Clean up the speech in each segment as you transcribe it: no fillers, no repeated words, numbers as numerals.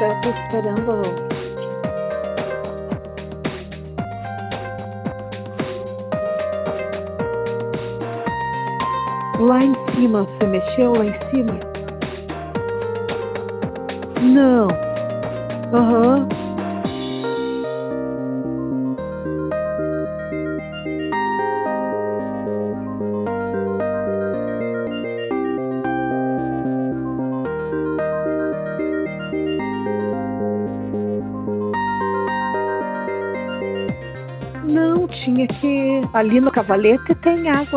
já tô esperando. Lá em cima, você mexeu lá em cima? Não. Aham. Não, tinha que. Ali no cavalete tem água.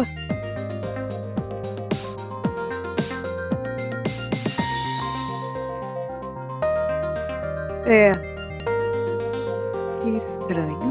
É. Que estranho.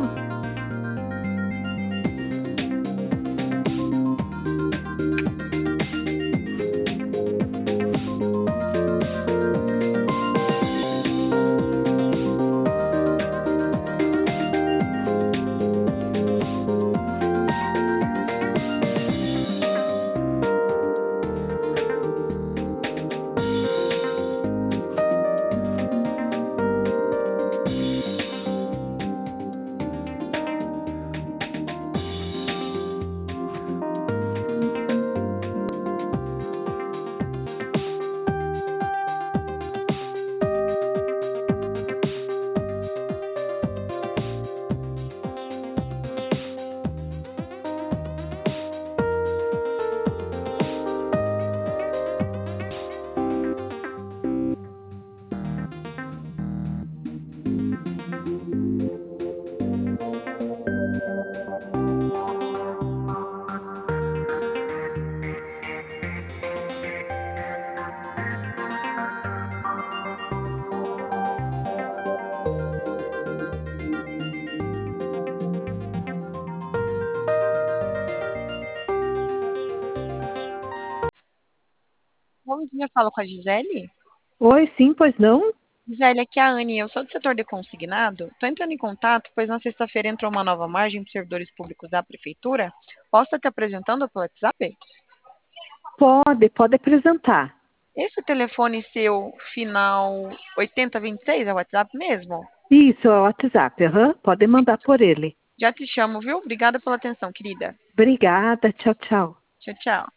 Bom dia, falo com a Gisele. Oi, sim, pois não? Gisele, aqui é a Anne, eu sou do setor de consignado. Estou entrando em contato, pois na sexta-feira entrou uma nova margem para os servidores públicos da Prefeitura. Posso estar te apresentando pelo WhatsApp? Pode apresentar. Esse telefone seu, final 8026, é o WhatsApp mesmo? Isso, é o WhatsApp. Aham. Pode mandar por ele. Já te chamo, viu? Obrigada pela atenção, querida. Obrigada. Tchau, tchau. Tchau, tchau.